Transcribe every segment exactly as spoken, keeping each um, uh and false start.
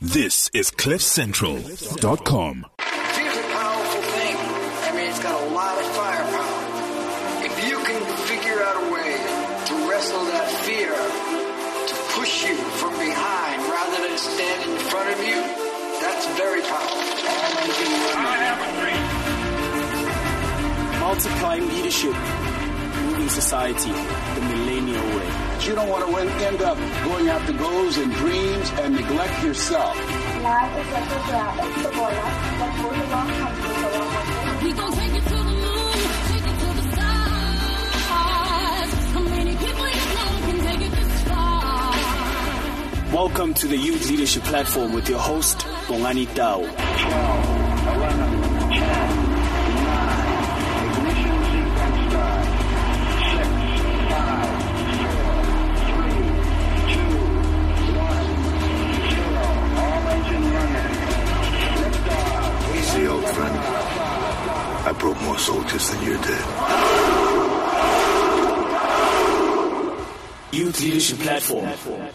This is cliff central dot com. Fear's a powerful thing. I mean, it's got a lot of firepower. If you can figure out a way to wrestle that fear, to push you from behind rather than stand in front of you, that's very powerful. I have a dream. Multiplying leadership, moving society the millennial way. You don't want to end up going after goals and dreams and neglect yourself. Life is like a grab at the boiler, but for the long time, we gon' take it to the moon, take it to the stars. How many people you know can take it this far? Welcome to the Youth Leadership Platform with your host, Bongani Tao. twelve, eleven, ten, nine, ignition sequence start. six, five, four, three, two, one, zero. All engine running. Liftoff. See, old friend, I broke more soldiers than you did. Youth Leadership Platform.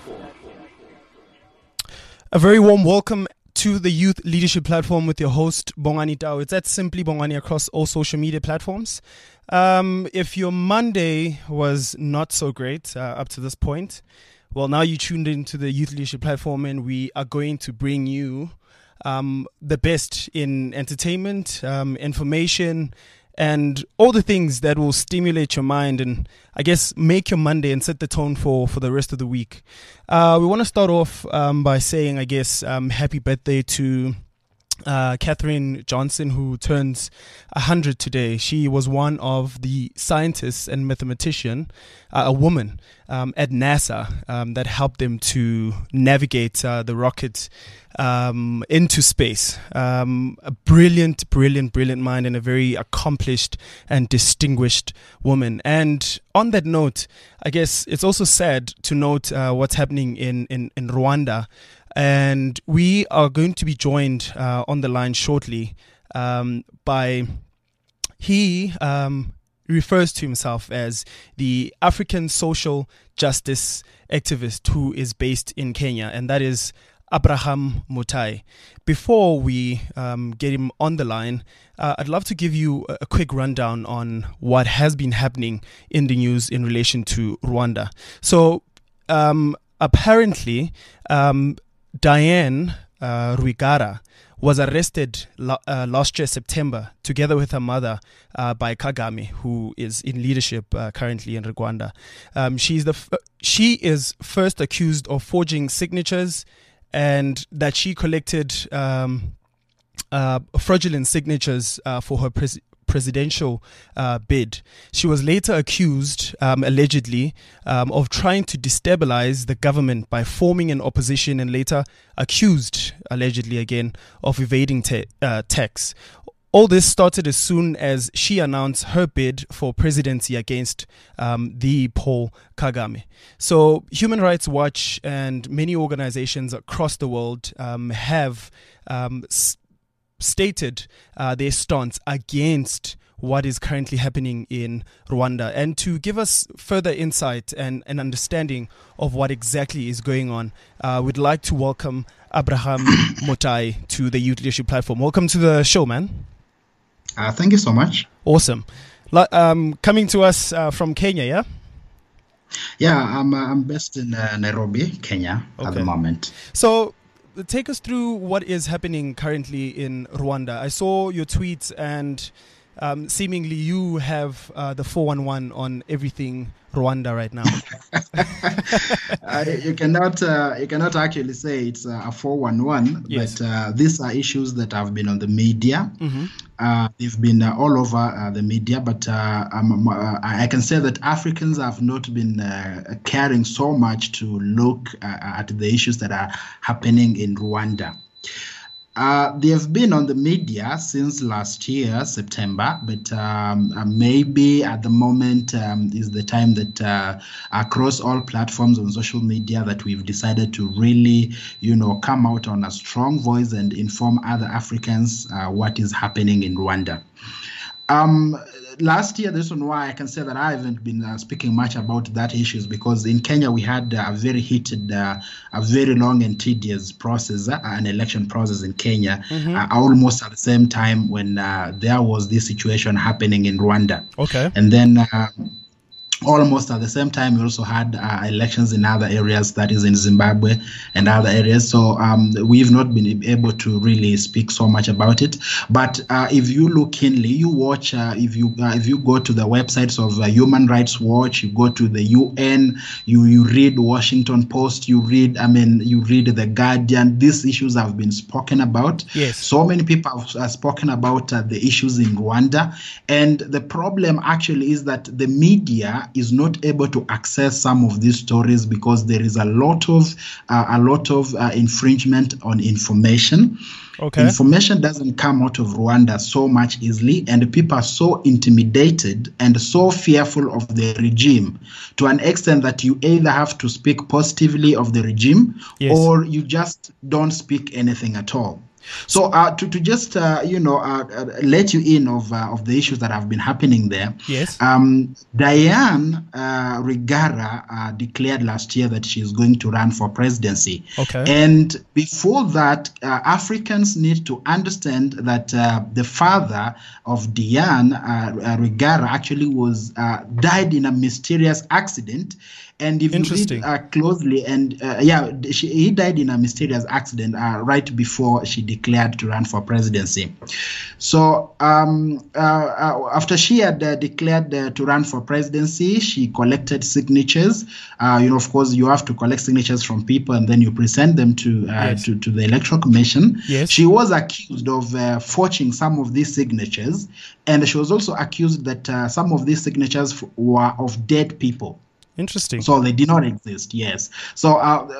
A very warm welcome to the Youth Leadership Platform with your host, Bongani Tao. It's at Simply Bongani across all social media platforms. Um, if your Monday was not so great uh, up to this point, well, now you tuned into the Youth Leadership Platform and we are going to bring you um, the best in entertainment, um, information, and all the things that will stimulate your mind and, I guess, make your Monday and set the tone for, for the rest of the week. Uh, we want to start off um, by saying, I guess, um, happy birthday to uh, Katherine Johnson, who turns one hundred today. She was one of the scientists and mathematician, uh, a woman um, at NASA um, that helped them to navigate uh, the rocket um, into space. Um, a brilliant, brilliant, brilliant mind and a very accomplished and distinguished woman. And on that note, I guess it's also sad to note uh, what's happening in, in, in Rwanda. And we are going to be joined uh, on the line shortly um, by, he um, refers to himself as the African social justice activist who is based in Kenya, and that is Abraham Mutai. Before we um, get him on the line, uh, I'd love to give you a, a quick rundown on what has been happening in the news in relation to Rwanda. So um, apparently, um, Diane uh, Rwigara was arrested lo- uh, last year, September, together with her mother uh, by Kagame, who is in leadership uh, currently in Rwanda. Um, she's the f- she is first accused of forging signatures and that she collected um, uh, fraudulent signatures uh, for her pres- presidential uh, bid. She was later accused, um, allegedly, um, of trying to destabilize the government by forming an opposition and later accused, allegedly again, of evading ta- uh, tax. All this started as soon as she announced her bid for presidency against um, the Paul Kagame. So Human Rights Watch and many organizations across the world um, have um, s- stated uh, their stance against what is currently happening in Rwanda. And to give us further insight and an understanding of what exactly is going on, uh, we'd like to welcome Abraham Mutai to the Youth Leadership Platform. Welcome to the show, man. Uh, thank you so much. Awesome. Um, coming to us uh, from Kenya, yeah? Yeah, I'm uh, I'm based in uh, Nairobi, Kenya, okay, at the moment. So take us through what is happening currently in Rwanda. I saw your tweets and um, seemingly you have uh, the four one one on everything Rwanda right now. uh, you cannot uh, you cannot actually say it's uh, a four one one, yes. But uh, these are issues that have been on the media. Mm-hmm. Uh, they've been uh, all over uh, the media, but uh, um, uh, I can say that Africans have not been uh, caring so much to look uh, at the issues that are happening in Rwanda. Uh, they have been on the media since last year, September, but um, uh, maybe at the moment um, is the time that uh, across all platforms on social media that we've decided to really, you know, come out on a strong voice and inform other Africans uh, what is happening in Rwanda. Um, last year, this is why I can say that I haven't been uh, speaking much about that issues, because in Kenya we had uh, a very heated, uh, a very long and tedious process, uh, an election process in Kenya, mm-hmm. uh, almost at the same time when uh, there was this situation happening in Rwanda. Okay. And then uh, almost at the same time, we also had uh, elections in other areas, that is in Zimbabwe and other areas. So um, we've not been able to really speak so much about it. But uh, if you look keenly, you watch, uh, if you uh, if you go to the websites of uh, Human Rights Watch, you go to the U N, you you read Washington Post, you read, I mean, you read The Guardian. These issues have been spoken about. Yes. So many people have uh, spoken about uh, the issues in Rwanda. And the problem actually is that the media is not able to access some of these stories because there is a lot of uh, a lot of uh, infringement on information. Okay. Information doesn't come out of Rwanda so much easily, and people are so intimidated and so fearful of the regime to an extent that you either have to speak positively of the regime, yes, or you just don't speak anything at all. So uh, to, to just, uh, you know, uh, uh, let you in of uh, of the issues that have been happening there. Yes. Um, Diane uh, Rwigara uh, declared last year that she is going to run for presidency. Okay. And before that, uh, Africans need to understand that uh, the father of Diane uh, Rwigara actually was uh, died in a mysterious accident. And if you read uh, closely, and uh, yeah, she, he died in a mysterious accident uh, right before she declared to run for presidency. So um, uh, uh, after she had uh, declared uh, to run for presidency, she collected signatures. Uh, you know, of course, you have to collect signatures from people, and then you present them to uh, yes. to, to the Electoral Commission. Yes. She was accused of uh, forging some of these signatures, and she was also accused that uh, some of these signatures were of dead people. Interesting. So they did not exist, yes. So uh,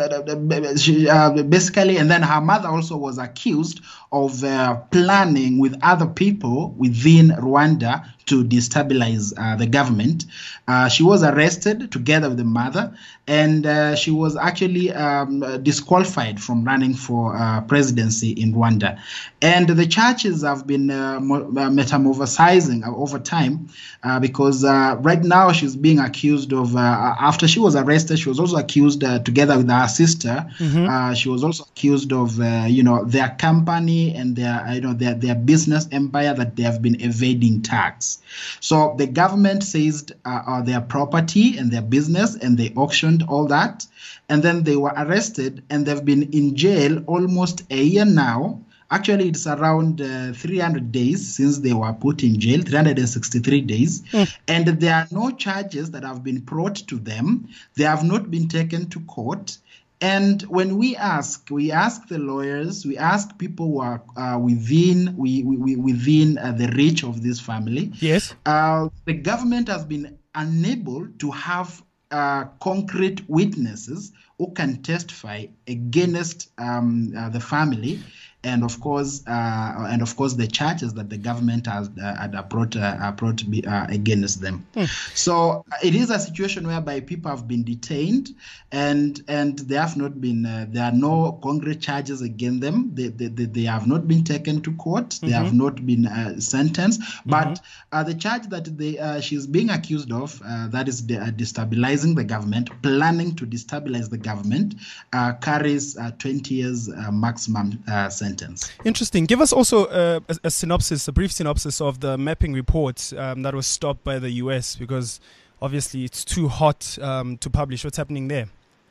uh, she, uh, basically, and then her mother also was accused of uh, planning with other people within Rwanda to destabilize uh, the government. Uh, she was arrested together with the mother, and uh, she was actually um, disqualified from running for uh, presidency in Rwanda. And the churches have been uh, metamorphosizing over time uh, because uh, right now she's being accused of, uh, after she was arrested, she was also accused uh, together with her sister. Mm-hmm. uh, she was also accused of, uh, you know, their company and their, you know, their, their business empire, that they have been evading tax. So the government seized uh, uh, their property and their business, and they auctioned all that. And then they were arrested, and they've been in jail almost a year now. Actually, it's around uh, three hundred days since they were put in jail, three hundred sixty-three days. Mm. And there are no charges that have been brought to them. They have not been taken to court. And when we ask, we ask the lawyers, we ask people who are uh, within we, we, within uh, the reach of this family. Yes. Uh, the government has been unable to have uh, concrete witnesses who can testify against um, uh, the family. And of course, uh, and of course, the charges that the government has uh, had brought uh, brought uh, against them. Mm. So it is a situation whereby people have been detained, and and they have not been. Uh, there are no concrete charges against them. They they, they, they have not been taken to court. Mm-hmm. They have not been uh, sentenced. Mm-hmm. But uh, the charge that they uh, she's being accused of, uh, that is de- uh, destabilizing the government, planning to destabilize the government, uh, carries uh, twenty years uh, maximum uh, sentence. Interesting. Give us also uh, a, a synopsis, a brief synopsis of the mapping report um, that was stopped by the U S, because obviously it's too hot um, to publish. What's happening there?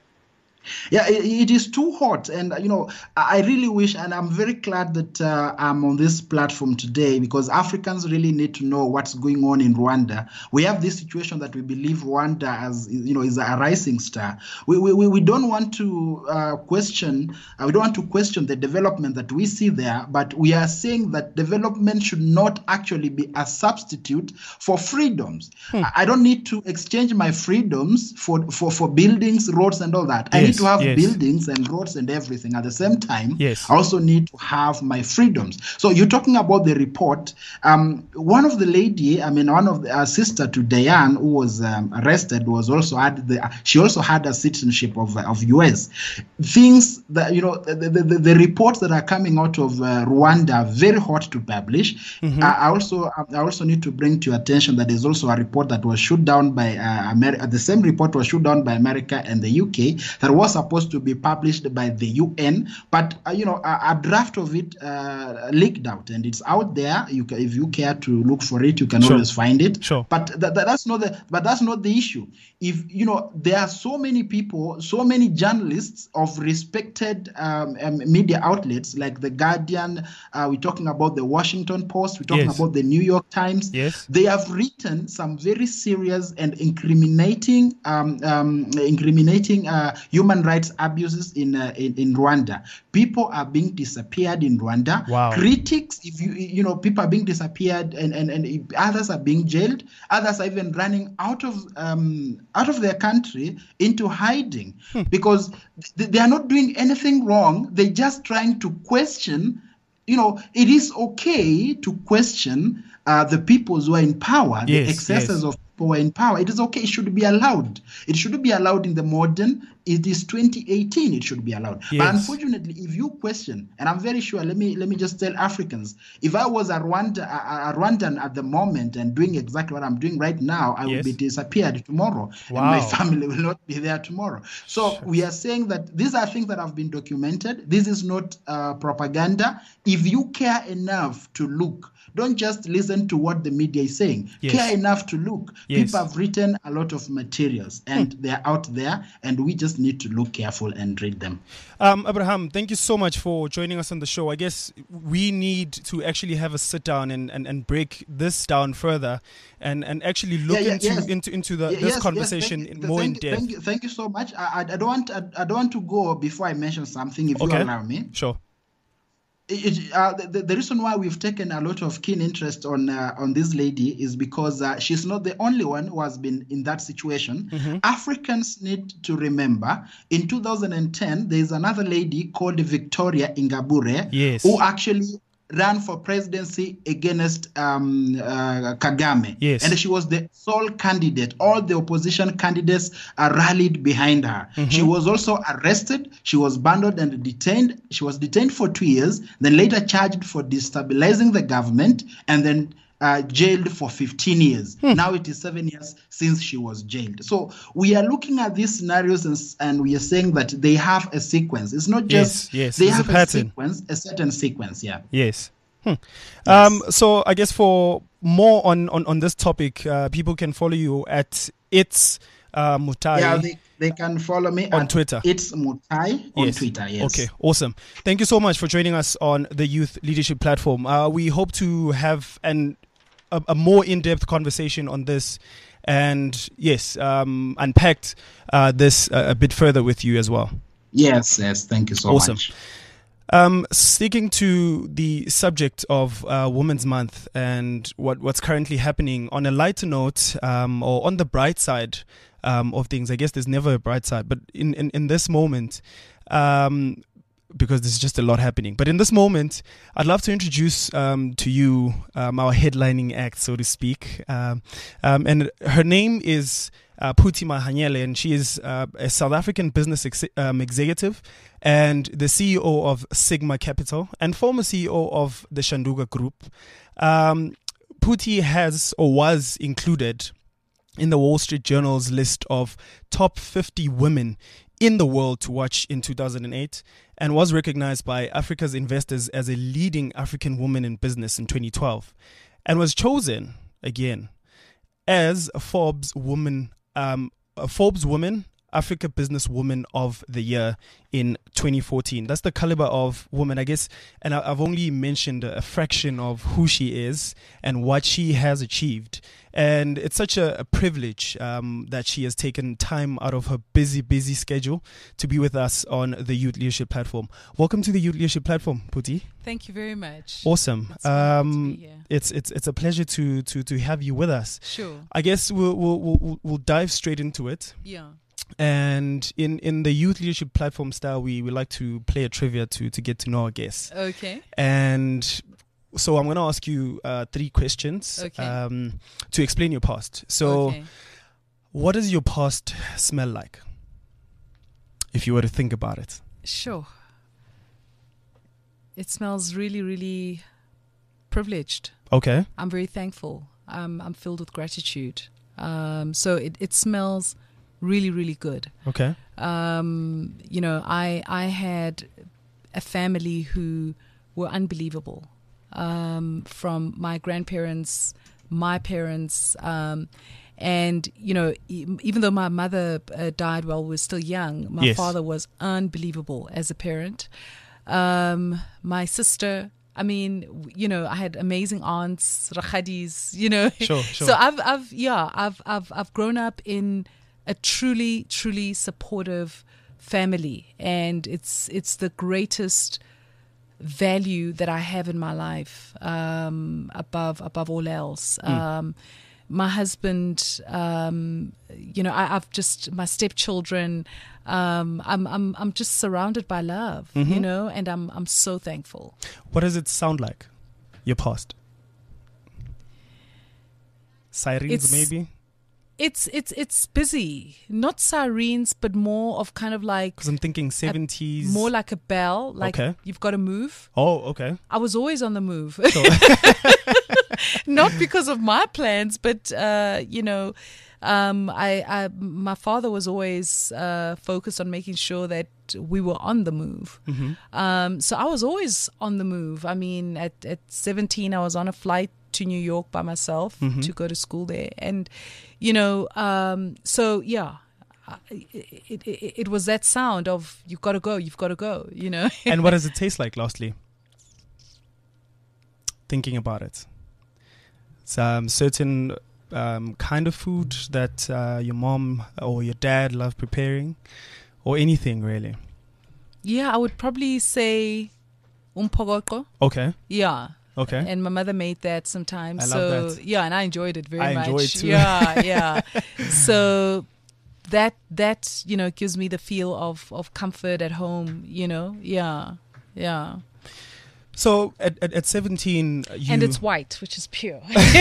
Yeah, it, it is too hot. And, you know, I really wish, and I'm very glad that uh, I'm on this platform today, because Africans really need to know what's going on in Rwanda. We have this situation that we believe Rwanda as, you know, is a rising star. We we, we don't want to uh, question, uh, we don't want to question the development that we see there, but we are saying that development should not actually be a substitute for freedoms. Hmm. I don't need to exchange my freedoms for, for, for buildings, roads, and all that. I yes. need need to have yes. buildings and roads and everything. At the same time, yes. I also need to have my freedoms. So you're talking about the report. Um, one of the lady, I mean, one of the uh, sister to Diane, who was um, arrested, was also had the. She also had a citizenship of of U S. Things that you know, the the, the, the reports that are coming out of uh, Rwanda are very hot to publish. Mm-hmm. Uh, I also I also need to bring to your attention that there's also a report that was shot down by uh, America. The same report was shot down by America and the U K that was supposed to be published by the U N, but uh, you know a, a draft of it uh, leaked out, and it's out there. You can, if you care to look for it, you can sure. always find it. Sure. But th- th- that's not the but that's not the issue. If you know there are so many people, so many journalists of respected um, um, media outlets like the Guardian. Uh, we're talking about the Washington Post. We're talking yes. about the New York Times. Yes. They have written some very serious and incriminating, um, um, incriminating uh, human rights abuses in, uh, in in Rwanda. People are being disappeared in Rwanda. Wow. Critics, if you you know, people are being disappeared, and, and, and others are being jailed. Others are even running out of um, out of their country into hiding hmm. because th- they are not doing anything wrong. They're just trying to question. You know, it is okay to question uh, the people who are in power, yes, the excesses yes. of people who are in power. It is okay. It should be allowed. It should be allowed in the modern. It is twenty eighteen. It should be allowed. Yes. But unfortunately, if you question, and I'm very sure, let me let me just tell Africans, if I was a, Rwanda, a, a Rwandan at the moment and doing exactly what I'm doing right now, I yes. will be disappeared tomorrow, wow. and my family will not be there tomorrow. So sure. we are saying that these are things that have been documented. This is not uh, propaganda. If you care enough to look, don't just listen to what the media is saying. Yes. Care enough to look. Yes. People have written a lot of materials, and hmm. they're out there, and we just need to look careful and read them. Um, Abraham, thank you so much for joining us on the show. I guess we need to actually have a sit down and, and, and break this down further, and, and actually look yeah, yeah, into, yes. into into the yeah, this yes, conversation yes, in more thank, in depth. Thank you, thank you so much. I, I, I don't want I, I don't want to go before I mention something, if okay. you allow me. Sure. It, uh, the, the reason why we've taken a lot of keen interest on uh, on this lady is because uh, she's not the only one who has been in that situation. Mm-hmm. Africans need to remember, in two thousand ten, there is another lady called Victoria Ingabire, yes. who actually ran for presidency against um, uh, Kagame. Yes. And she was the sole candidate. All the opposition candidates uh, rallied behind her. Mm-hmm. She was also arrested. She was bundled and detained. She was detained for two years, then later charged for destabilizing the government, and then uh, jailed for fifteen years. Hmm. Now it is seven years since she was jailed. So we are looking at these scenarios, and, and we are saying that they have a sequence. It's not just, yes, yes. they There's have a a, pattern. sequence, a certain sequence, yeah. Yes. Hmm. Yes. Um, so I guess for more on, on, on this topic, uh, people can follow you at It's uh, Mutai. Yeah, they, they can follow me on at Twitter. It's Mutai on yes. Twitter. Yes. Okay, awesome. Thank you so much for joining us on the Youth Leadership Platform. Uh, we hope to have an a, a more in-depth conversation on this, and yes, um, unpacked uh, this uh, a bit further with you as well. Yes, yes. Thank you so awesome. much. Um, sticking to the subject of uh, Women's Month and what, what's currently happening, on a lighter note, um, or on the bright side um, of things, I guess there's never a bright side, but in, in, in this moment, um, because there's just a lot happening. But in this moment, I'd love to introduce um, to you um, our headlining act, so to speak. Um, um, and her name is uh, Phuthi Mahanyele, and she is uh, a South African business ex- um, executive and the C E O of Sigma Capital and former C E O of the Shanduga Group. Um, Phuthi has or was included in the Wall Street Journal's list of top fifty women in the world to watch in two thousand eight, and was recognized by Africa's investors as a leading African woman in business in twenty twelve, and was chosen again as a Forbes woman, um, a Forbes Woman Africa Business Woman of the Year in twenty fourteen. That's the caliber of woman, I guess. And I, I've only mentioned a fraction of who she is and what she has achieved. And it's such a, a privilege um, that she has taken time out of her busy, busy schedule to be with us on the Youth Leadership Platform. Welcome to the Youth Leadership Platform, Phuthi. Thank you very much. Awesome. It's, um, it's it's it's a pleasure to to to have you with us. Sure. I guess we'll we'll we'll, we'll dive straight into it. Yeah. And in, in the Youth Leadership Platform style, we, we like to play a trivia to, to get to know our guests. Okay. And so I'm going to ask you uh, three questions Okay. um, to explain your past. So Okay. what does your past smell like? If you were to think about it. Sure. It smells really, really privileged. Okay. I'm very thankful. Um, I'm filled with gratitude. Um, so it, it smells really, really good. Okay. Um, you know, I I had a family who were unbelievable. Um, from my grandparents, my parents, um, and you know, e- even though my mother uh, died while we were still young, my Yes. father was unbelievable as a parent. Um, my sister. I mean, w- you know, I had amazing aunts, rakhadis, you know. Sure, sure. So I've, I've, yeah, I've, I've, I've grown up in a truly, truly supportive family, and it's, it's the greatest value that I have in my life, um, above, above all else. Mm. Um, my husband, um, you know, I, I've just my stepchildren. Um, I'm, I'm, I'm just surrounded by love, Mhm. you know, and I'm, I'm so thankful. What does it sound like? Your past? Sirens, It's- maybe? It's, it's, it's busy, not sirens, but more of kind of like Because I'm thinking a- seventies. more like a bell, like Okay. you've got to move. Oh, okay. I was always on the move. So- Not because of my plans, but uh, you know, um, I, I my father was always uh, focused on making sure that we were on the move. Mhm. Um, so I was always on the move. I mean, at at seventeen, I was on a flight to New York by myself Mhm. to go to school there, and you know, um, so yeah. I- It, it, it, it was that sound of you've got to go, you've got to go, you know. And what does it taste like, lastly? Thinking about it. It's um, certain um, kind of food that uh, your mom or your dad love preparing, or anything really. Yeah, I would probably say umpogoko. Okay. Yeah. Okay. And my mother made that sometimes. I so love that. yeah, and I enjoyed it very I much. enjoy it too. Yeah, yeah. So that that, you know, gives me the feel of, of comfort at home, you know. Yeah. Yeah. So at at, at seventeen, uh, you And it's white, which is pure.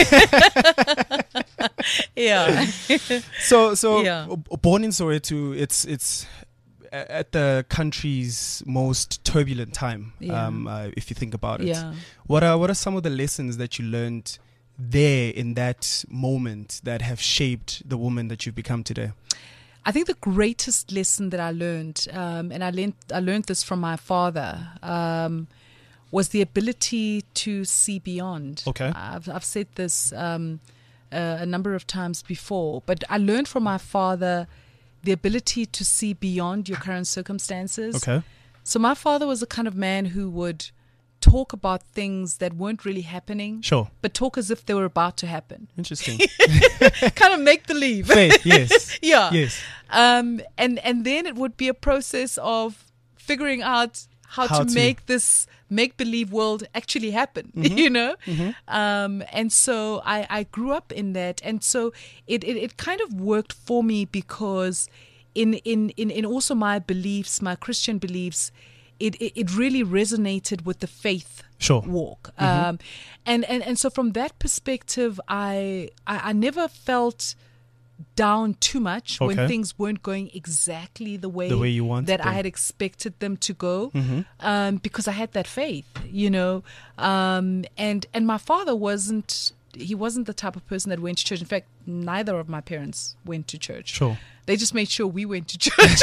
Yeah. so so Yeah. b- born in Soweto, it's it's a- at the country's most turbulent time. Yeah. Um, uh, if you think about it, Yeah. What are what are some of the lessons that you learned there in that moment that have shaped the woman that you've become today? I think the greatest lesson that I learned, um, and I learned I learned this from my father, um, was the ability to see beyond. Okay. I've I've said this um, uh, a number of times before, but I learned from my father the ability to see beyond your current circumstances. Okay. So my father was the kind of man who would talk about things that weren't really happening. Sure. But talk as if they were about to happen. Interesting. Kind of make believe. Faith, yes. Yeah. Yes. Um, and, and then it would be a process of figuring out how, How to, to. make this make believe world actually happen, Mhm. you know? Mhm. Um, and so I, I grew up in that. And so it, it, it kind of worked for me because in, in, in, in also my beliefs, my Christian beliefs, it, it, it really resonated with the faith Sure. walk. Mhm. Um, and, and, and so from that perspective, I, I, I never felt down too much when Okay. things weren't going exactly the way, The way you wanted that I them. had expected them to go, Mhm. um, because I had that faith, you know. Um, and and my father wasn't he wasn't the type of person that went to church. In fact, neither of my parents went to church. Sure. They just made sure we went to church.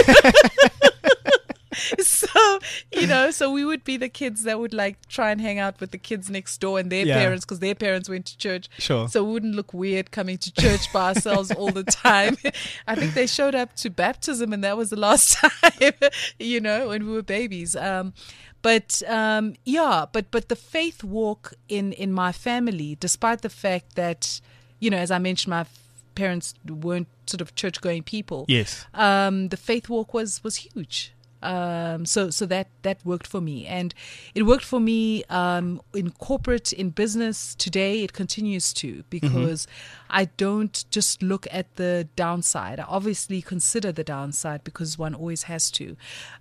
So, you know, so we would be the kids that would like try and hang out with the kids next door and their Yeah. parents because their parents went to church. Sure. So we wouldn't look weird coming to church by ourselves all the time. I think they showed up to baptism and that was the last time, you know, when we were babies. Um, but um, yeah, but but the faith walk in, in my family, despite the fact that, you know, as I mentioned, my f- parents weren't sort of church going people. Yes. Um, the faith walk was was huge. Um, so so that that worked for me, and it worked for me um, in corporate, in business. Today it continues to, because mm-hmm. I don't just look at the downside. I obviously consider the downside, because one always has to,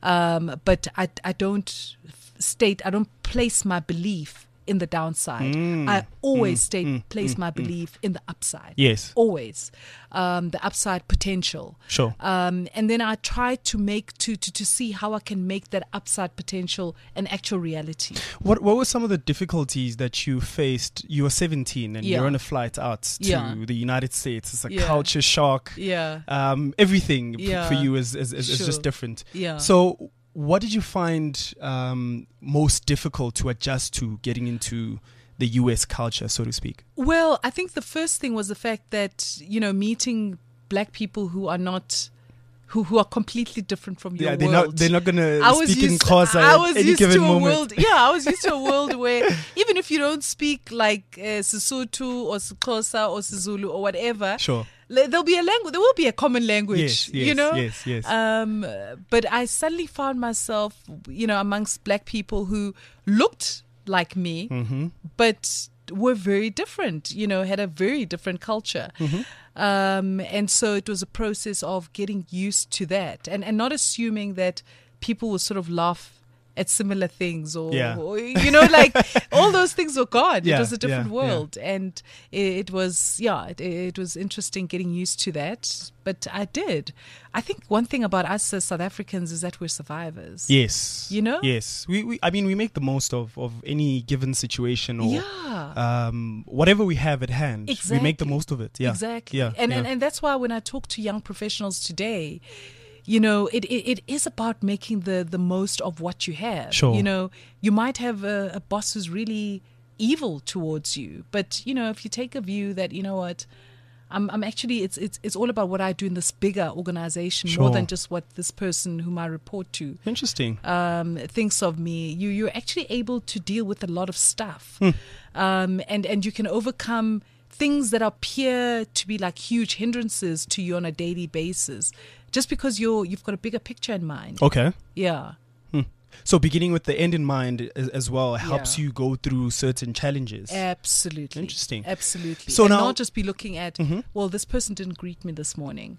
um, but I I don't state I don't place my belief in the downside. Mm, I always mm, stay, mm, place mm, my mm. belief in the upside. Yes. Always. Um, the upside potential. Sure. Um, and then I try to make, to, to, to see how I can make that upside potential an actual reality. What What were some of the difficulties that you faced? You were seventeen and Yeah. you're on a flight out to Yeah. the United States. It's a Yeah. culture shock. Yeah. Um, everything p- Yeah. for you is, is, is, is Sure. just different. Yeah. So what did you find um, most difficult to adjust to getting into the U S culture, so to speak? Well, I think the first thing was the fact that, you know, meeting black people who are not, who, who are completely different from your Yeah, they're world. not they're not gonna I was speak in used, Xhosa I at was any used given to a moment. world. Yeah, I was used to a world where even if you don't speak like uh, Sesotho or Xhosa or Sizulu or whatever, Sure. le- there'll be a language. There will be a common language. Yes, yes, you know. yes, yes. Um, but I suddenly found myself, you know, amongst black people who looked like me, Mm-hmm. but were very different, you know, had a very different culture. Mm-hmm. Um, and so it was a process of getting used to that, and, and not assuming that people will sort of laugh at similar things, or, Yeah. or you know, like all those things were gone. Yeah, It was a different yeah, yeah. world. And it, it was, yeah, it, it was interesting getting used to that. But I did. I think one thing about us as South Africans is that we're survivors. Yes. You know? Yes. We, we I mean we make the most of, of any given situation, or Yeah. um whatever we have at hand. We make the Exactly. most of it. Yeah. Exactly. Yeah. And, yeah. and and that's why when I talk to young professionals today, you know, it, it, it is about making the, the most of what you have. Sure. You know, you might have a, a boss who's really evil towards you, but you know, if you take a view that, you know what, I'm I'm actually it's it's it's all about what I do in this bigger organization, Sure. more than just what this person whom I report to Interesting. um, thinks of me. You you're actually able to deal with a lot of stuff, Hmm. um, and and you can overcome things that appear to be like huge hindrances to you on a daily basis, just because you're you've got a bigger picture in mind. Okay. Yeah. Hmm. So beginning with the end in mind as, as well helps Yeah. you go through certain challenges. Absolutely. Interesting. Absolutely. So and now- not just be looking at, Mhm. well, this person didn't greet me this morning,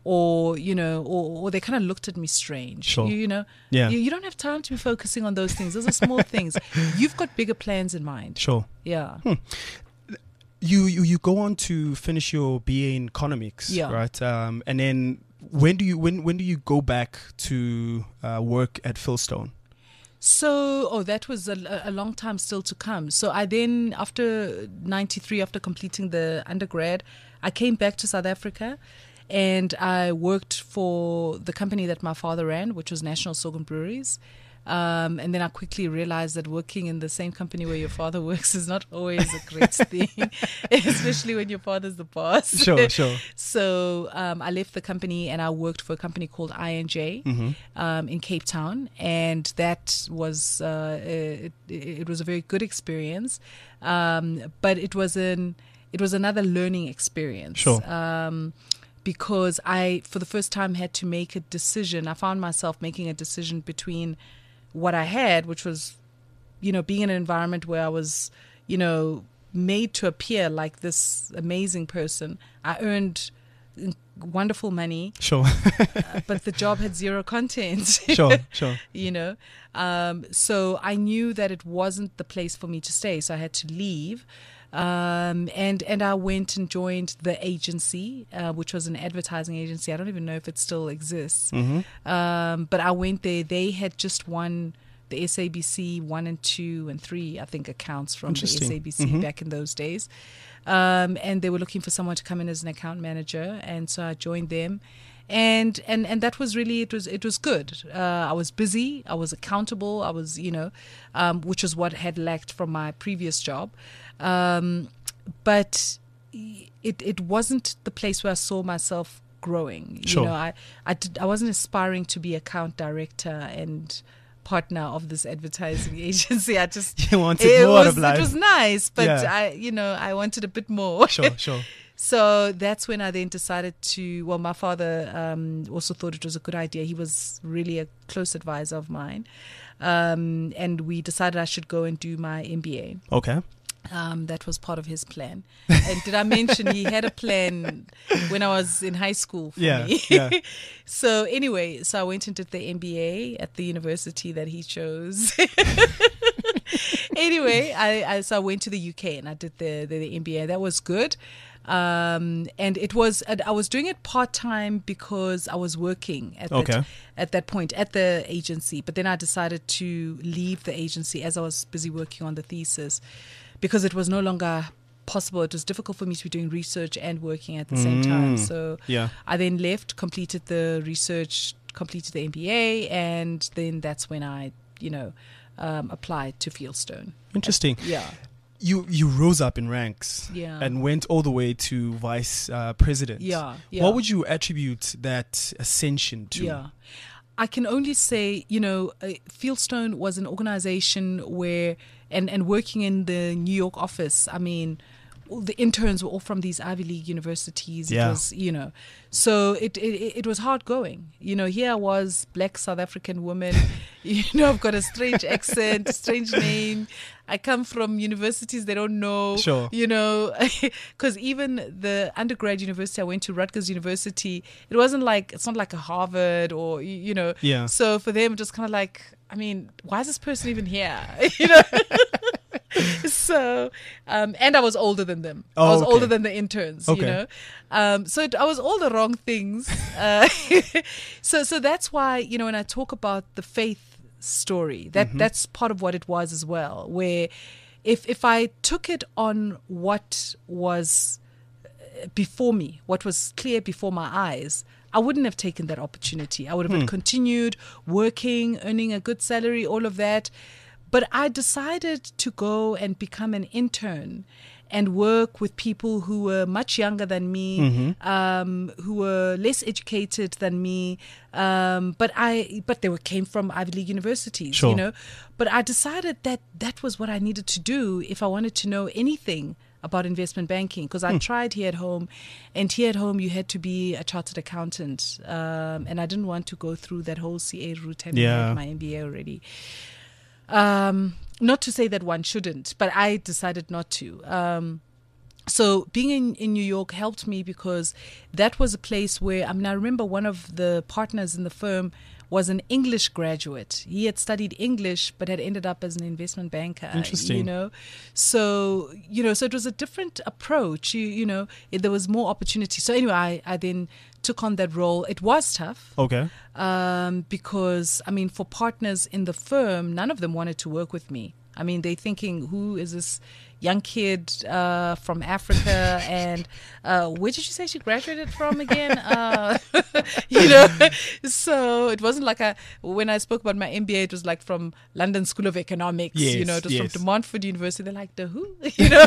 or you know, or, or they kind of looked at me strange. Sure. You, you know, Yeah. You, you don't have time to be focusing on those things. Those are small things. You've got bigger plans in mind. Sure. Yeah. Hmm. You, you you go on to finish your B A in economics, Yeah. right? Um, and then when do you when when do you go back to uh, work at Philstone? So, oh, that was a, a long time still to come. So I then, after ninety-three, after completing the undergrad, I came back to South Africa, and I worked for the company that my father ran, which was National Sorghum Breweries. Um, and then I quickly realized that working in the same company where your father works is not always a great thing, especially when your father's the boss. Sure, sure. So um, I left the company and I worked for a company called I N J Mhm. um, in Cape Town, and that was uh, it, it was a very good experience, um, but it was an it was another learning experience. Sure. Um, because I, for the first time, had to make a decision. I found myself making a decision between what I had, which was, you know, being in an environment where I was, you know, made to appear like this amazing person. I earned wonderful money. Sure. uh, but the job had zero content. Sure, sure. You know, um, so I knew that it wasn't the place for me to stay. So I had to leave. Um, and, and I went and joined the agency, uh, which was an advertising agency. I don't even know if it still exists. Mhm. Um, but I went there. They had just won the S A B C one and two and three, I think, accounts from the S Interesting. A B C Mhm. back in those days. Um, and they were looking for someone to come in as an account manager. And so I joined them. And, and, and that was really, it was, it was good. Uh, I was busy. I was accountable. I was, you know, um, which was what had lacked from my previous job. Um, but it, it wasn't the place where I saw myself growing. Sure. You know, I, I, did, I wasn't aspiring to be account director and partner of this advertising agency. I just You wanted it more was, out of life. It was nice, but Yeah. I, you know, I wanted a bit more. Sure, sure. So that's when I then decided to, well, my father um, also thought it was a good idea. He was really a close advisor of mine. Um, and we decided I should go and do my M B A. Okay. Um, that was part of his plan. And did I mention he had a plan when I was in high school for Yeah, me? yeah. So anyway, so I went and did the M B A at the university that he chose. Anyway, I, I so I went to the U K and I did the, the, the M B A. That was good. Um, and it was, I was doing it part-time because I was working at, Okay. that, at that point at the agency. But then I decided to leave the agency as I was busy working on the thesis because it was no longer possible. It was difficult for me to be doing research and working at the same time. So Yeah. I then left, completed the research, completed the M B A, and then that's when I, you know, um, applied to Fieldstone. Interesting. Yeah. You you rose up in ranks Yeah. and went all the way to vice uh, president. Yeah, yeah. What would you attribute that ascension to? Yeah. I can only say, you know, uh, Fieldstone was an organization where, and, and working in the New York office, I mean, all the interns were all from these Ivy League universities. Yeah. It was, you know, so it, it, it was hard going. You know, here I was, black South African woman, you know, I've got a strange accent, strange name. I come from universities they don't know, Sure. you know, because even the undergrad university I went to, Rutgers University, it wasn't like, it's not like a Harvard or, you, you know. Yeah. So for them, just kind of like, I mean, why is this person even here? You know. So, um, and I was older than them. Oh, I was okay. older than the interns, Okay. you know. Um, so it, I was all the wrong things. Uh, so, so that's why, you know, when I talk about the faith story, that Mm-hmm. that's part of what it was as well. Where, if if I took it on what was before me, what was clear before my eyes, I wouldn't have taken that opportunity. I would have Hmm. continued working, earning a good salary, all of that. But I decided to go and become an intern and work with people who were much younger than me, Mm-hmm. um, who were less educated than me, um, but I but they were came from Ivy League universities, Sure. you know. But I decided that that was what I needed to do if I wanted to know anything about investment banking, because I tried here at home, and here at home you had to be a chartered accountant, um, and I didn't want to go through that whole C A route, having Yeah. had my M B A already. Um, not to say that one shouldn't, but I decided not to. Um, so being in, in New York helped me because that was a place where, I mean, I remember one of the partners in the firm was an English graduate. He had studied English, but had ended up as an investment banker. Interesting. You know, so, you know, so it was a different approach. You, you know, it, there was more opportunity. So anyway, I, I then took on that role. It was tough. Okay. Um, because, I mean, for partners in the firm, none of them wanted to work with me. I mean, they're thinking, who is this young kid uh, from Africa? And uh, where did you say she graduated from again? Uh, you know, so it wasn't like a, when I spoke about my M B A, it was like from London School of Economics, Yes, you know, it was yes. from De Montfort University. They're like, the who? You know?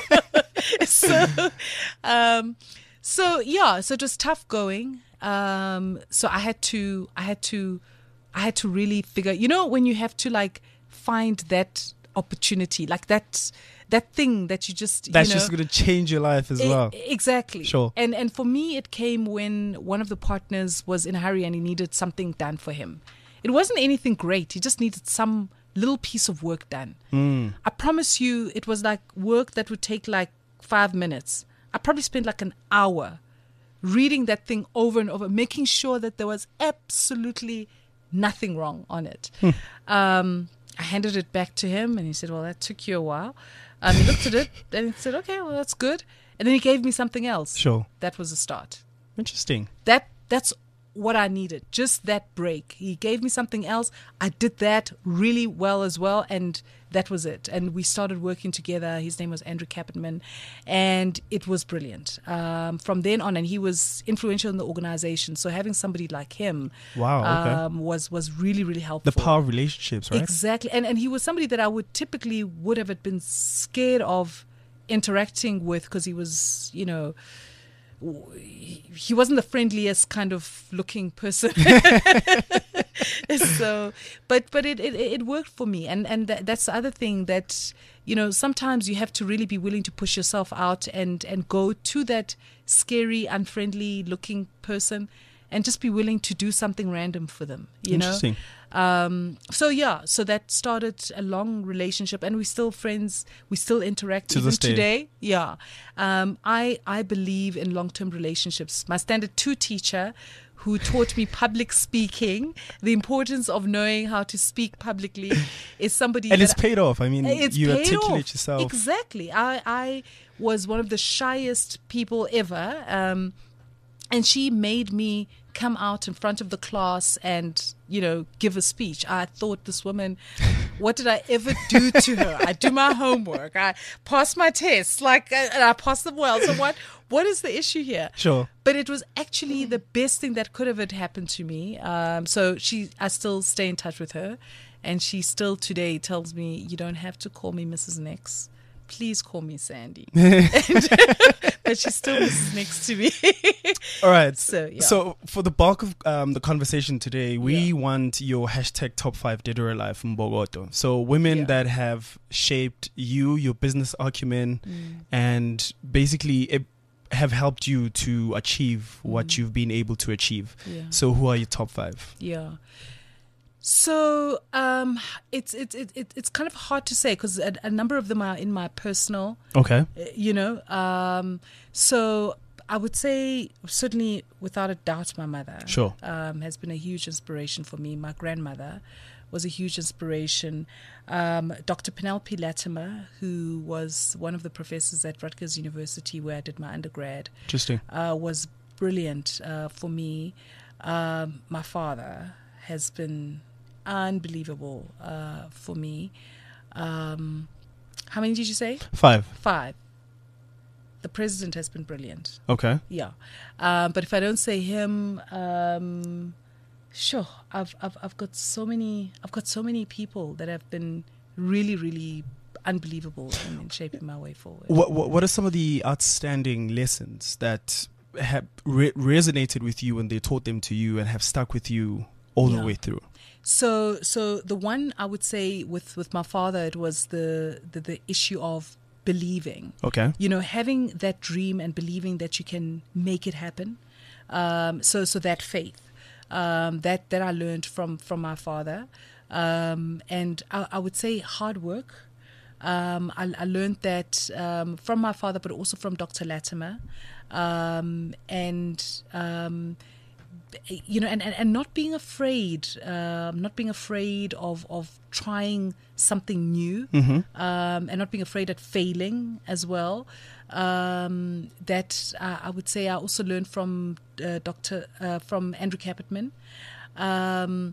so, um, so yeah, so it was tough going. Um, so I had to, I had to, I had to really figure, you know, when you have to like find that opportunity, like that, that thing that you just, That's you know, just going to change your life as E- well. Exactly. Sure. And and for me, it came when one of the partners was in a hurry and he needed something done for him. It wasn't anything great. He just needed some little piece of work done. Mm. I promise you, it was like work that would take like five minutes. I probably spent like an hour reading that thing over and over, making sure that there was absolutely nothing wrong on it. Um, I handed it back to him and he said, well, that took you a while. Um, he looked at it and he said, okay, well, that's good. And then he gave me something else. Sure. That was a start. Interesting. That That's what I needed, just that break. He gave me something else. I did that really well as well, and that was it. And we started working together. His name was Andrew Kappenman, and it was brilliant. Um, from then on, and he was influential in the organization. So having somebody like him Wow, okay. um, was, was really, really helpful. The power of relationships, right? Exactly. And and he was somebody that I would typically would have been scared of interacting with because he was, you know, he wasn't the friendliest kind of looking person. so, but but it, it it worked for me, and and that, that's the other thing that, you know, sometimes you have to really be willing to push yourself out and and go to that scary, unfriendly looking person, and just be willing to do something random for them. You Interesting. know. Um, so yeah, so that started a long relationship, and we're still friends. We still interact To even this day. today. Yeah, um, I I believe in long-term relationships. My standard two teacher, who taught me public speaking, the importance of knowing how to speak publicly, is somebody And that it's paid off. I mean, it's you paid articulate off. yourself. Exactly. I I was one of the shyest people ever, um, and she made me come out in front of the class and, you know, give a speech. I thought, this woman, what did I ever do to her? I do my homework. I pass my tests, like, uh, and I pass them well. So what? What is the issue here? Sure. But it was actually the best thing that could have happened to me. Um, so she, I still stay in touch with her, and she still today tells me, you don't have to call me Missus Nix. Please call me Sandy. But she's still Missus Nix to me. All right. So, yeah. So for the bulk of um, the conversation today, we Yeah. want your hashtag top five dead or alive from Bogoto. So women Yeah. that have shaped you, your business acumen, Mm. and basically it have helped you to achieve what you've been able to achieve. Yeah. So who are your top five? Yeah. So um, it's it's it, it, it's kind of hard to say because a, a number of them are in my personal. Okay. uh, You know, um, so I would say certainly, without a doubt, my mother Sure. um, has been a huge inspiration for me. My grandmother was a huge inspiration. Um, Doctor Penelope Latimer, who was one of the professors at Rutgers University where I did my undergrad, Interesting. uh, was brilliant uh, for me. Um, my father has been unbelievable uh, for me. Um, how many did you say? Five. Five. The president has been brilliant. Okay. Yeah, um, but if I don't say him, um, sure, I've I've I've got so many I've got so many people that have been really really unbelievable in, in shaping my way forward. What, what What are some of the outstanding lessons that have re- resonated with you and they taught them to you and have stuck with you all Yeah. the way through? So so the one I would say with, with my father, it was the, the the issue of believing. Okay. You know, having that dream and believing that you can make it happen. Um, so so that faith um, that that I learned from from my father, um, and I, I would say hard work. Um, I, I learned that um, from my father, but also from Doctor Latimer, um, and um, you know, and, and, and not being afraid, um, not being afraid of, of trying something new, Mhm. um, and not being afraid at failing as well. Um, that uh, I would say I also learned from uh, Doctor uh, from Andrew Capitman, um,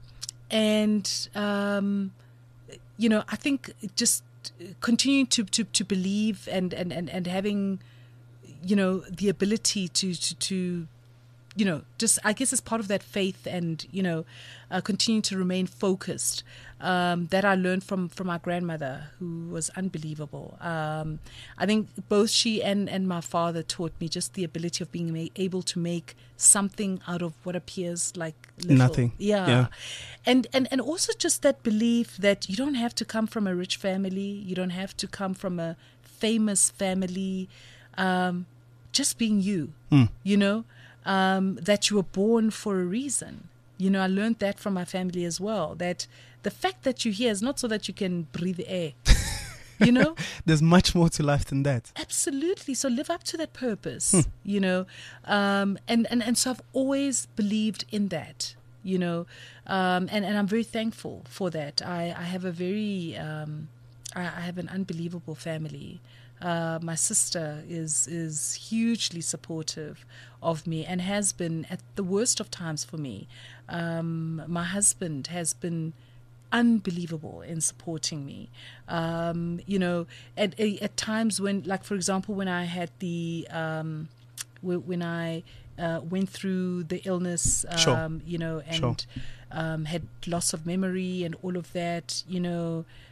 and um, you know, I think just continuing to, to, to believe and, and, and, and having, you know, the ability to, to, to you know, just I guess as part of that faith and, you know, uh, continue to remain focused. Um, that I learned from, from my grandmother, who was unbelievable. Um, I think both she and, and my father taught me just the ability of being ma- able to make something out of what appears like little. Nothing. Yeah. Yeah. And, and, and also just that belief that you don't have to come from a rich family. You don't have to come from a famous family. Um, just being you, Mm. you know, um, that you were born for a reason. You know, I learned that from my family as well, that the fact that you're here is not so that you can breathe air, you know? There's much more to life than that. Absolutely. So live up to that purpose, Hmm. you know? Um, and, and, and so I've always believed in that, you know? Um, and, and I'm very thankful for that. I, I have a very, um, I, I have an unbelievable family. Uh, my sister is is hugely supportive of me and has been at the worst of times for me. Um, my husband has been unbelievable in supporting me. Um, you know, at at times when, like for example, when I had the um, when I uh, went through the illness, um, Sure. you know, and Sure. um, had loss of memory and all of that, you know.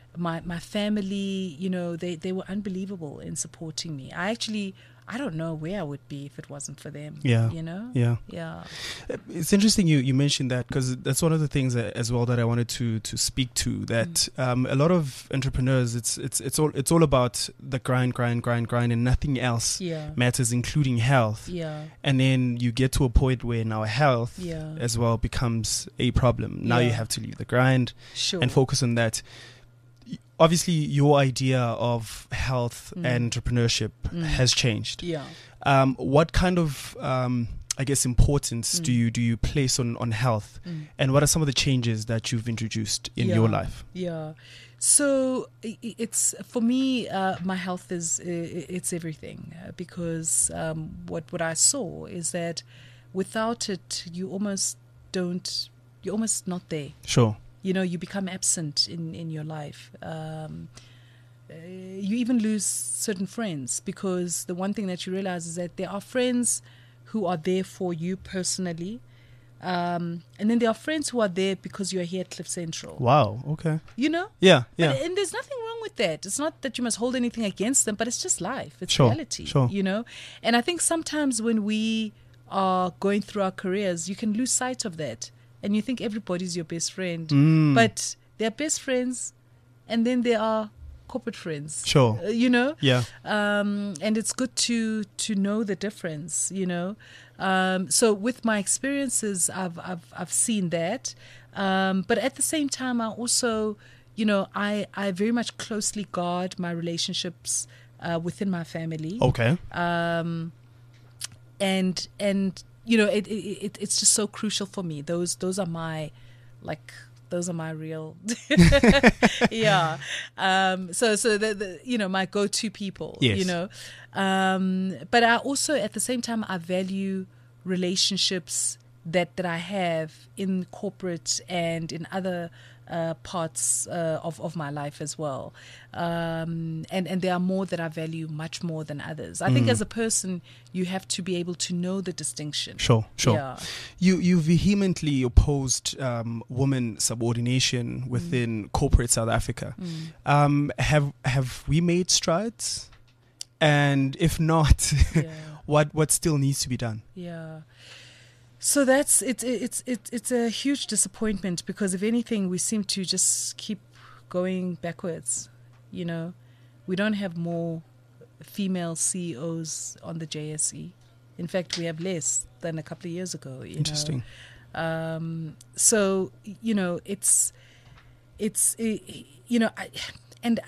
my my family, you know, they, they were unbelievable in supporting me. I actually, I don't know where I would be if it wasn't for them. Yeah. You know? Yeah. Yeah. It's interesting you, you mentioned that, because that's one of the things that, as well, that I wanted to to speak to, that mm. um, a lot of entrepreneurs, it's it's it's all it's all about the grind, grind, grind, grind, and nothing else yeah. matters, including health. Yeah. And then you get to a point where now health yeah. as well becomes a problem. Now yeah. you have to leave the grind sure. and focus on that. Obviously, your idea of health mm. and entrepreneurship mm. has changed. Yeah. Um, what kind of, um, I guess, importance mm. do you do you place on, on health, mm. and what are some of the changes that you've introduced in yeah. your life? Yeah. So it's for me, uh, my health is it's everything, uh, because um, what what I saw is that without it, you almost don't, you're almost not there. Sure. You know, you become absent in, in your life. Um, uh, you even lose certain friends, because the one thing that you realize is that there are friends who are there for you personally. Um, and then there are friends who are there because you are here at Cliff Central. Wow, okay. You know? Yeah, yeah. But, and there's nothing wrong with that. It's not that you must hold anything against them, but it's just life. It's sure, reality. Sure. You know? And I think sometimes when we are going through our careers, you can lose sight of that. And you think everybody's your best friend. Mm. But they're best friends, and then there are corporate friends. Sure. Uh, you know? Yeah. Um, and it's good to to know the difference, you know? Um, so with my experiences, I've I've I've seen that. Um, but at the same time, I also, you know, I, I very much closely guard my relationships uh, within my family. Okay. Um, and and you know, it, it, it it's just so crucial for me. Those those are my, like, those are my real, yeah. Um, so so the, the you know, my go-to people. Yes. You know, um, but I also at the same time I value relationships that that I have in corporate and in other uh, parts uh, of of my life as well, um, and and there are more that I value much more than others. I mm. think as a person, you have to be able to know the distinction. Sure, sure. Yeah. You you vehemently opposed um, woman subordination within mm. corporate South Africa. Mm. Um, have have we made strides? And if not, yeah. what what still needs to be done? Yeah. So that's it's it's it's it's a huge disappointment, because if anything, we seem to just keep going backwards. You know, we don't have more female C E Os on the J S E. In fact, we have less than a couple of years ago. You Interesting. Know? Um, so you know, it's it's it, you know, I, and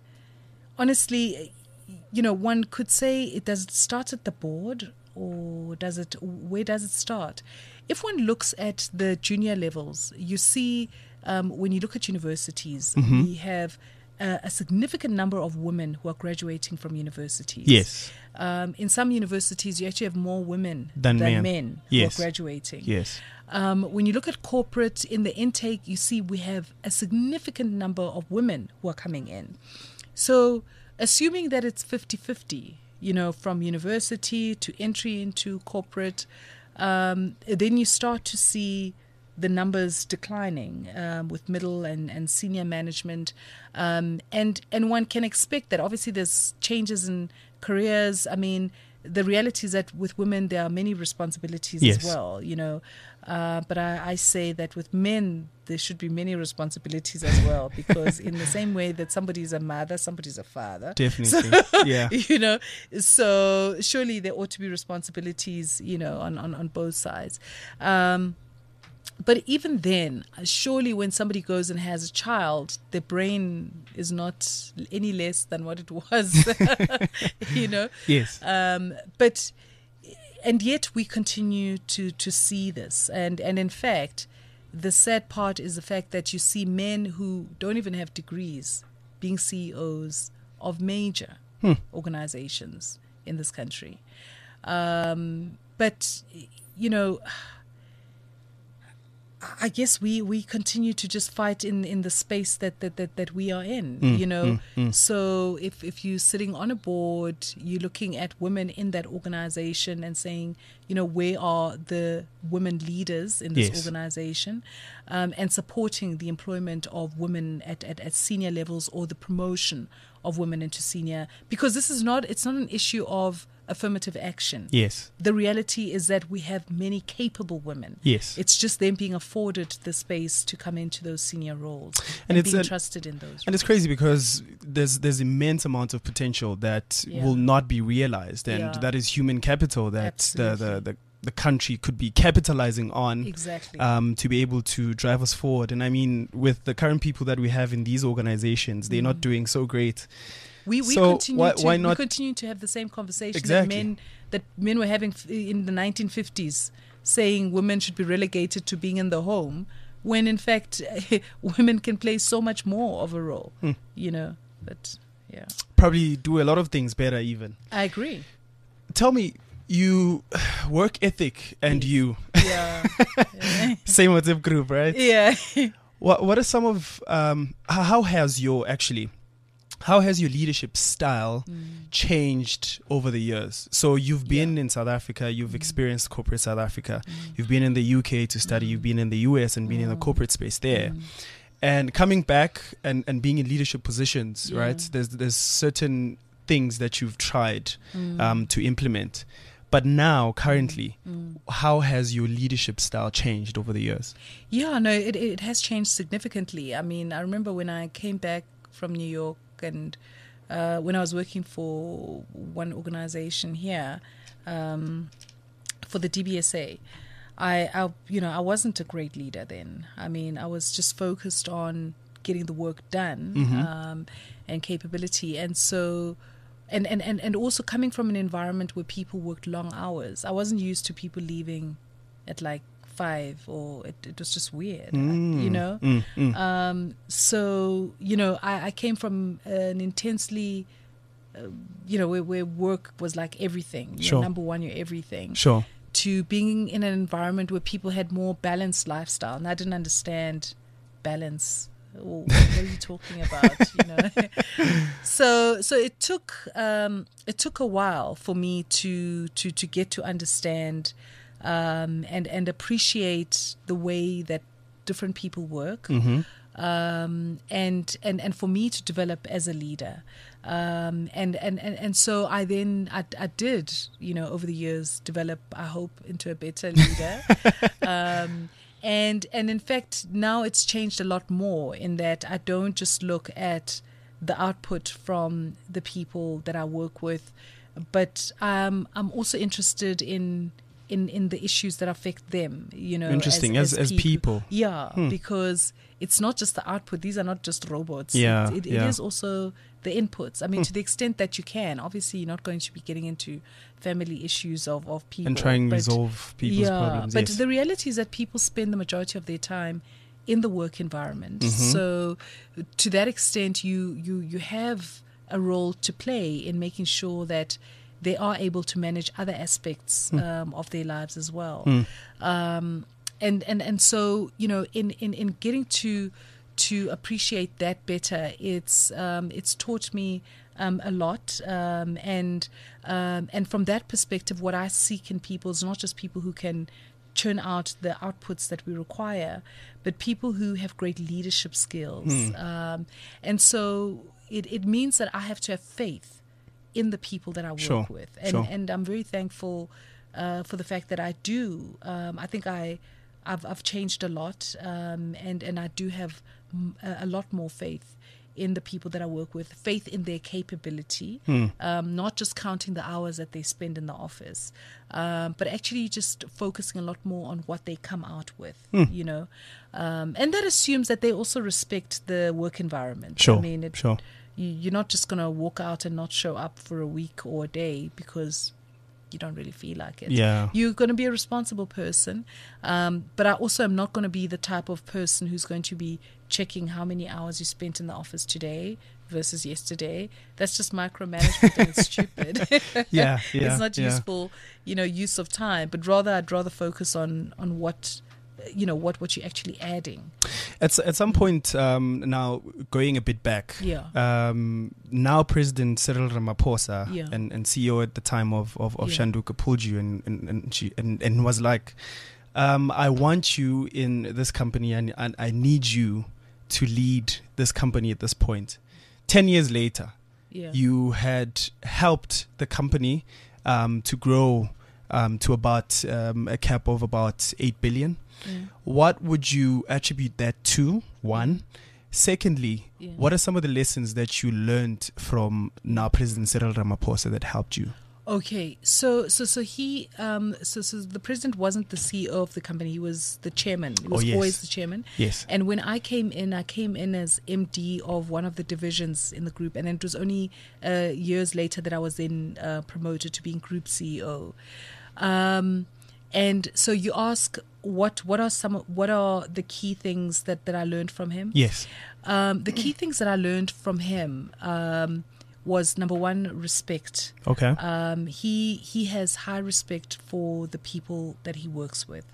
honestly, you know, one could say it does it start at the board. Or does it? Where does it start? If one looks at the junior levels, you see um, when you look at universities, mm-hmm. we have uh, a significant number of women who are graduating from universities. Yes. Um, in some universities, you actually have more women than, than men, men yes. who are graduating. Yes. Um, when you look at corporate, in the intake, you see we have a significant number of women who are coming in. So, assuming that it's fifty-fifty, you know, from university to entry into corporate, um, then you start to see the numbers declining um, with middle and, and senior management. Um, and, and one can expect that. Obviously, there's changes in careers. I mean, the reality is that with women, there are many responsibilities yes. as well, you know. Uh, but I, I say that with men, there should be many responsibilities as well, because in the same way that somebody's a mother, somebody's a father. Definitely, so, yeah. You know, so surely there ought to be responsibilities, you know, on, on, on both sides. Um, but even then, surely when somebody goes and has a child, their brain is not any less than what it was, you know. Yes. Um, but... And yet we continue to, to see this. And, and in fact, the sad part is the fact that you see men who don't even have degrees being C E Os of major hmm. organizations in this country. Um, but, you know, I guess we, we continue to just fight in, in the space that, that, that, that we are in, Mm, you know. mm, mm. So if, if you're sitting on a board, you're looking at women in that organization and saying, you know, where are the women leaders in this Yes. organization, um, and supporting the employment of women at, at, at senior levels or the promotion of women into senior, because this is not, it's not an issue of affirmative action. Yes. The reality is that we have many capable women. Yes. It's just them being afforded the space to come into those senior roles And and, it's being a- trusted in those And it's crazy because there's there's immense amount of potential that Yeah. will not be realized, and Yeah. that is human capital that the, Absolutely. the, the the country could be capitalizing on, Exactly. um, to be able to drive us forward. And I mean, with the current people that we have in these organizations, they're not doing so great. We we So continue why- to why we not- continue to have the same conversation Exactly. that men that men were having f- in the nineteen fifties, saying women should be relegated to being in the home, when in fact women can play so much more of a role. Hmm. You know, but yeah, Probably do a lot of things better even. I agree. Tell me, you work ethic and you Yeah, same WhatsApp group, right? yeah. What what are some of um how, how has your actually how has your leadership style changed over the years? So you've been in South Africa, you've experienced corporate South Africa, you've been in the U K to study, you've been in the U S and been in the corporate space there. And coming back and, and being in leadership positions, Yeah. right? There's there's certain things that you've tried um, to implement. But now, currently, how has your leadership style changed over the years? Yeah, no, it it has changed significantly. I mean, I remember when I came back from New York and uh, when I was working for one organization here, um, for the D B S A, I, I, you know, I wasn't a great leader then. I mean, I was just focused on getting the work done um, and capability. And so... And, and, and, and also coming from an environment where people worked long hours. I wasn't used to people leaving at like five, or it, it was just weird, you know? Mm, mm. Um, so, you know, I, I came from an intensely, uh, you know, where, where work was like everything. You're Sure. number one, you're everything. Sure. To being in an environment where people had more balanced lifestyle. And I didn't understand balance. Or what are you talking about? You know, so so it took um, it took a while for me to to to get to understand um, and and appreciate the way that different people work, um, and and and for me to develop as a leader. Um, and, and, and, and so I then, I, I did, you know, over the years, develop, I hope, into a better leader. um, and, and in fact, now it's changed a lot more in that I don't just look at the output from the people that I work with, but um, I'm also interested in, in, in the issues that affect them, you know. Interesting, as- as people. Yeah, Hmm. because it's not just the output. These are not just robots. Yeah, It, it, it yeah. is also the inputs. I mean, to the extent that you can. Obviously, you're not going to be getting into family issues of, of people. And trying to but- resolve people's yeah, problems. But yes. the reality is that people spend the majority of their time in the work environment. Mhm. So to that extent, you, you, you have a role to play in making sure that they are able to manage other aspects Hmm. um, of their lives as well. Mm. Um, and, and, and so, you know, in, in, in getting to to appreciate that better, it's um, it's taught me um, a lot. Um, and um, and from that perspective, what I seek in people is not just people who can churn out the outputs that we require, but people who have great leadership skills. Hmm. Um, and so it, it means that I have to have faith in the people that I work Sure, with. And, sure. and I'm very thankful uh, for the fact that I do. Um, I think I, I've, I've changed a lot, um, and, and I do have m- a, a lot more faith in the people that I work with, faith in their capability, Hmm. um, not just counting the hours that they spend in the office, um, but actually just focusing a lot more on what they come out with, Hmm. you know. Um, and that assumes that they also respect the work environment. Sure, I mean, it, sure. you, you're not just going to walk out and not show up for a week or a day because you don't really feel like it. Yeah. You're going to be a responsible person. Um, but I also am not going to be the type of person who's going to be checking how many hours you spent in the office today versus yesterday. That's just micromanagement and it's stupid. Yeah, yeah, It's not yeah. useful, you know, use of time, but rather I'd rather focus on, on what you know, what, what you're actually adding. At, at some point, um, now going a bit back, Yeah. um, now President Cyril Ramaphosa Yeah. and, and C E O at the time of, of, of Yeah. Shanduka pulled you and, and, and, she, and, and was like, um, I want you in this company and, and I need you to lead this company at this point. Ten years later, Yeah. you had helped the company um, to grow um, to about um, a cap of about eight billion. Mm. What would you attribute that to? One. Secondly, Yeah. what are some of the lessons that you learned from now President Cyril Ramaphosa that helped you? Okay, so so so he um so so the president wasn't the C E O of the company. He was the chairman. He was Oh, yes. always the chairman. Yes. And when I came in, I came in as M D of one of the divisions in the group, and then it was only uh, years later that I was then uh, promoted to being group C E O. Um, and so you ask what what are some what are the key things that that I learned from him? Yes. Um, the key things that I learned from him. Um, was number one, respect. Okay. Um, he he has high respect for the people that he works with,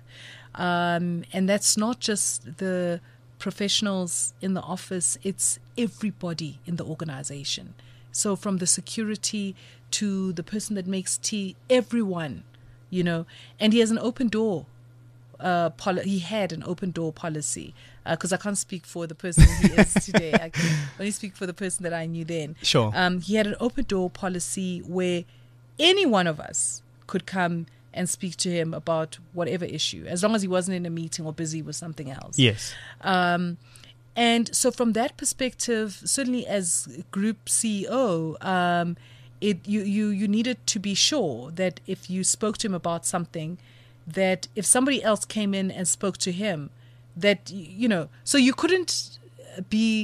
um, and that's not just the professionals in the office. It's everybody in the organization. So from the security to the person that makes tea, everyone, you know. And he has an open door. Uh, poli- he had an open door policy because uh, I can't speak for the person he is today. I can only speak for the person that I knew then. Sure. Um, he had an open door policy where any one of us could come and speak to him about whatever issue, as long as he wasn't in a meeting or busy with something else. Yes. Um, and so from that perspective, certainly as group C E O, um, it you, you you needed to be sure that if you spoke to him about something, that if somebody else came in and spoke to him, that, you know, so you couldn't be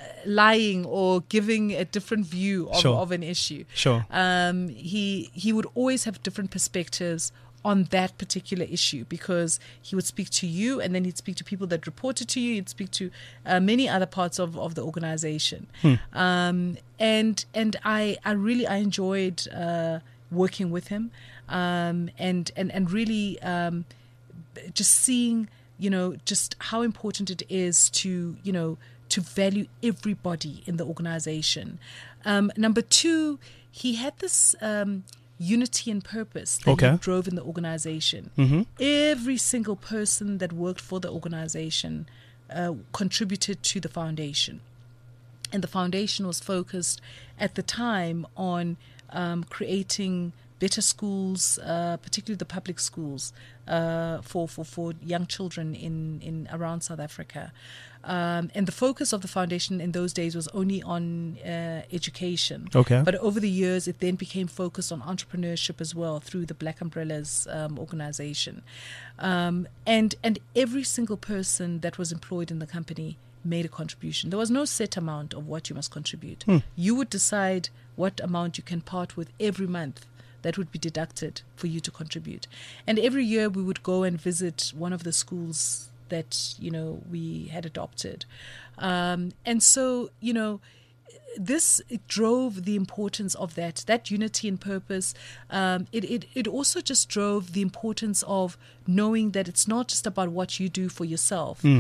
lying or giving a different view of, Sure. of an issue. Sure. Um, he he would always have different perspectives on that particular issue because he would speak to you and then he'd speak to people that reported to you. He'd speak to uh, many other parts of, of the organization. Hmm. Um, and and I, I really I enjoyed uh, working with him. Um, and, and, and really um, just seeing, you know, just how important it is to, you know, to value everybody in the organization. Um, number two, he had this um, unity and purpose that Okay. he drove in the organization. Mm-hmm. Every single person that worked for the organization uh, contributed to the foundation. And the foundation was focused at the time on um, creating better schools, uh, particularly the public schools, uh, for, for, for young children in, in around South Africa. Um, and the focus of the foundation in those days was only on uh, education. Okay. But over the years, it then became focused on entrepreneurship as well through the Black Umbrellas um, organization. Um, and, and every single person that was employed in the company made a contribution. There was no set amount of what you must contribute. Hmm. You would decide what amount you can part with every month that would be deducted for you to contribute. And every year we would go and visit one of the schools that, you know, we had adopted. Um, and so, you know, this it drove the importance of that, that unity and purpose. Um, it, it, it also just drove the importance of knowing that it's not just about what you do for yourself, Mm.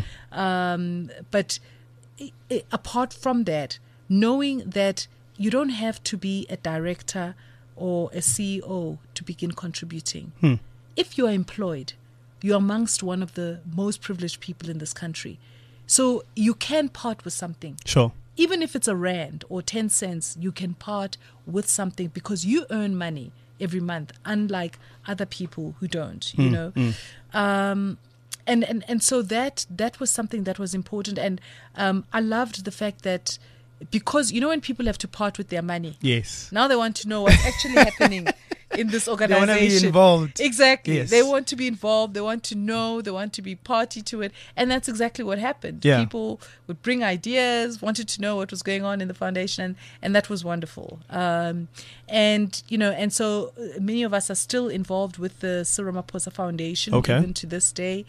um, but i i apart from that, knowing that you don't have to be a director or a C E O to begin contributing. Hmm. If you are employed, you're amongst one of the most privileged people in this country. So you can part with something. Sure. Even if it's a rand or ten cents, you can part with something because you earn money every month, unlike other people who don't, you Mm, know. mm. Um, and, and, and so that that was something that was important. And um, I loved the fact that because, you know, when people have to part with their money, Yes. now they want to know what's actually happening in this They organization. want to be involved. Exactly. Yes. They want to be involved. They want to know. They want to be party to it. And that's exactly what happened. Yeah. People would bring ideas, wanted to know what was going on in the foundation, and, and that was wonderful. Um, and, you know, and so uh, many of us are still involved with the Cyril Ramaphosa Foundation, Okay. even to this day.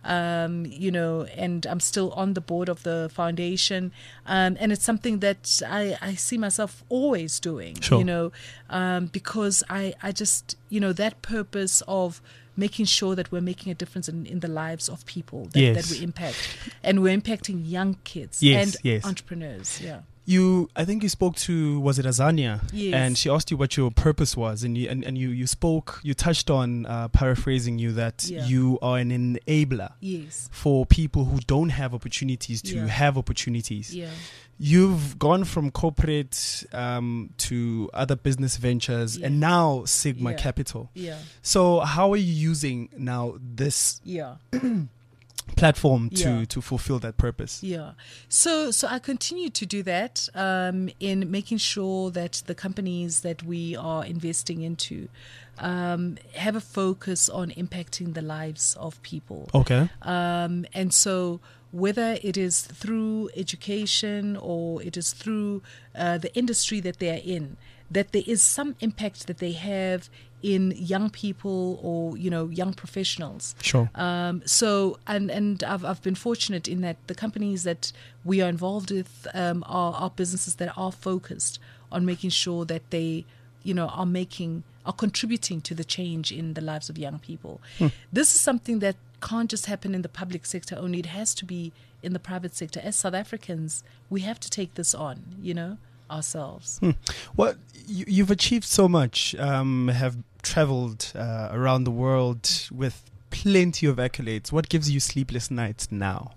Um, you know, and I'm still on the board of the foundation. Um, and it's something that I, I see myself always doing, Sure. you know, um, because I, I just, you know, that purpose of making sure that we're making a difference in, in the lives of people that, Yes. that we impact. And we're impacting young kids Yes, and yes. entrepreneurs. Yeah. You, I think you spoke to, was it Azania? Yes. And she asked you what your purpose was, and you and, and you, you spoke, you touched on, uh, paraphrasing you, that Yeah. you are an enabler Yes. for people who don't have opportunities to Yeah. have opportunities. Yeah. You've gone from corporate um, to other business ventures, Yeah. and now Sigma Yeah. Capital. Yeah. So how are you using now this Yeah. platform to, Yeah. to fulfill that purpose? Yeah. So so I continue to do that um, in making sure that the companies that we are investing into um, have a focus on impacting the lives of people. Okay. Um, and so whether it is through education or it is through uh, the industry that they are in, that there is some impact that they have in young people or, you know, young professionals. Sure. Um, so, and, and I've, I've been fortunate in that the companies that we are involved with um, are, are businesses that are focused on making sure that they, you know, are making, are contributing to the change in the lives of young people. Hmm. This is something that can't just happen in the public sector only. It has to be in the private sector. As South Africans, we have to take this on, you know, ourselves. Hmm. Well, you, you've achieved so much, um, have traveled uh, around the world with plenty of accolades. What gives you sleepless nights now?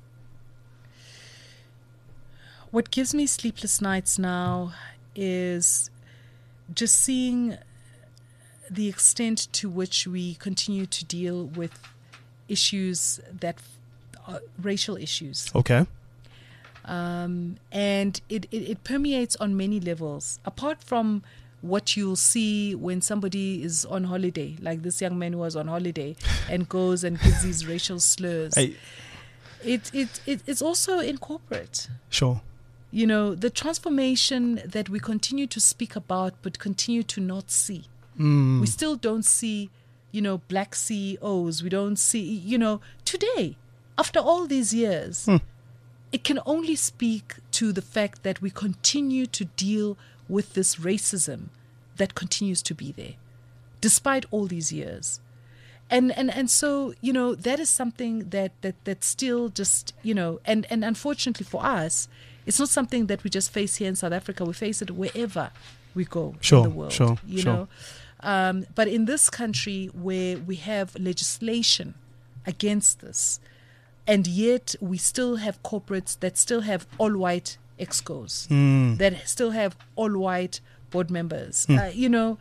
What gives me sleepless nights now is just seeing the extent to which we continue to deal with issues that are racial issues. Okay. Um, and it, it, it permeates on many levels. Apart from what you'll see when somebody is on holiday, like this young man who was on holiday and goes and gives these racial slurs. Hey. It, it, it, it's also in corporate. Sure. You know, the transformation that we continue to speak about but continue to not see. Mm. We still don't see, you know, black C E Os. We don't see, you know, today, after all these years, Hmm. it can only speak to the fact that we continue to deal with this racism that continues to be there, despite all these years. And and, and so, you know, that is something that, that, that still just, you know, and, and unfortunately for us, it's not something that we just face here in South Africa. We face it wherever we go Sure, in the world. sure, you sure. know. Um, but in this country where we have legislation against this, and yet we still have corporates that still have all-white excos, Mm. that still have all-white board members. Mm. Uh, you know,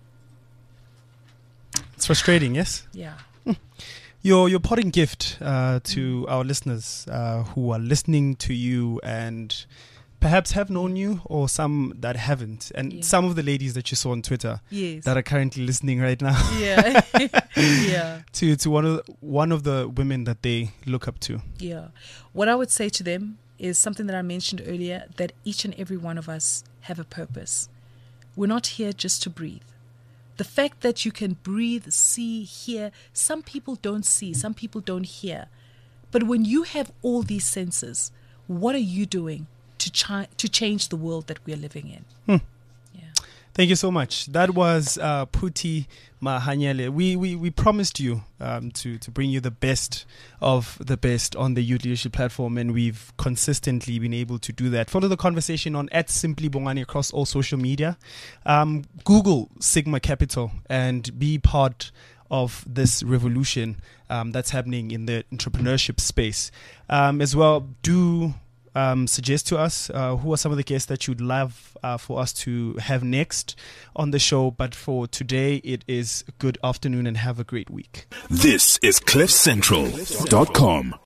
It's frustrating, yes? yeah. Your your parting gift uh, to our listeners uh, who are listening to you and perhaps have known you, or some that haven't, and Yeah. some of the ladies that you saw on Twitter Yes. that are currently listening right now. Yeah. Yeah. To to one of the, one of the women that they look up to. Yeah. What I would say to them is something that I mentioned earlier, that each and every one of us have a purpose. We're not here just to breathe. The fact that you can breathe, see, hear, some people don't see, some people don't hear. But when you have all these senses, what are you doing to chi- to change the world that we're living in? Hmm. Thank you so much. That was uh, Phuthi Mahanyele. We, we we promised you um, to to bring you the best of the best on the Youth Leadership Platform, and we've consistently been able to do that. Follow the conversation on at Simply Bongani across all social media. Um, Google Sigma Capital and be part of this revolution um, that's happening in the entrepreneurship space. Um, as well, do Um, suggest to us uh, who are some of the guests that you'd love uh, for us to have next on the show. But for today, it is good afternoon and have a great week. This is cliff central dot com.